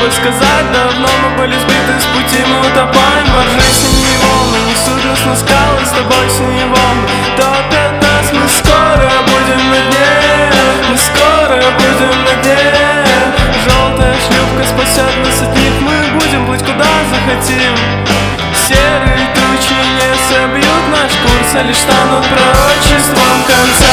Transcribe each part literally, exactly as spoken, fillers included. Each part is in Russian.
тобой сказать. Давно мы были сбиты с пути, мы утопаем во ржи. Синие волны несут нас на скалы, с тобой синие волны топят нас. Мы скоро будем на дне, мы скоро будем на дне. Желтая шлюпка спасет нас от них, мы будем плыть куда захотим. Серые тучи не собьют наш курс, а лишь станут пророчеством конца.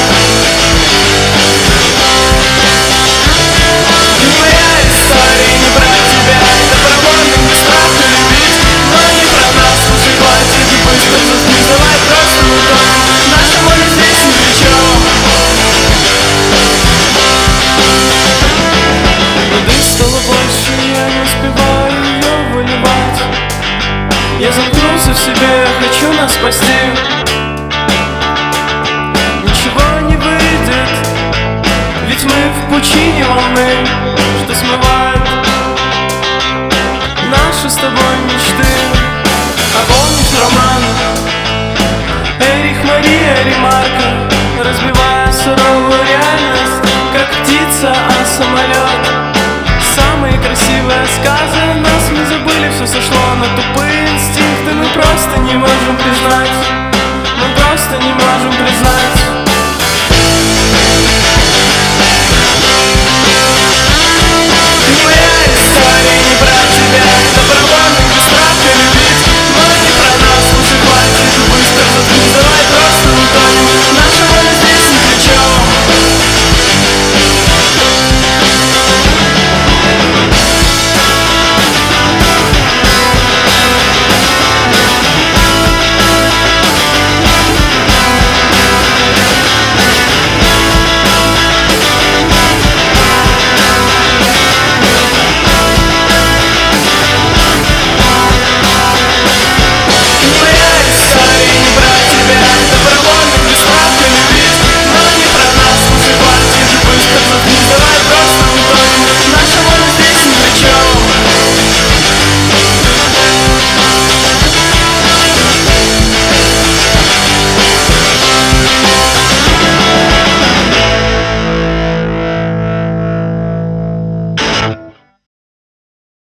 И моя история не про тебя, это про волны, не страх любить, но не про нас. Слушай, хватит и быстро засни, давай просто утонем, наша воля здесь ни при чем. Воды стало больше, я не успеваю ее выливать. Я замкнулся в себе, хочу нас спасти. Ничего не выйдет, ведь мы в пучине волны, что смывает наши с тобой мечты. А помнишь роман Эрих Мария Ремарка, разбивая суровую реальность?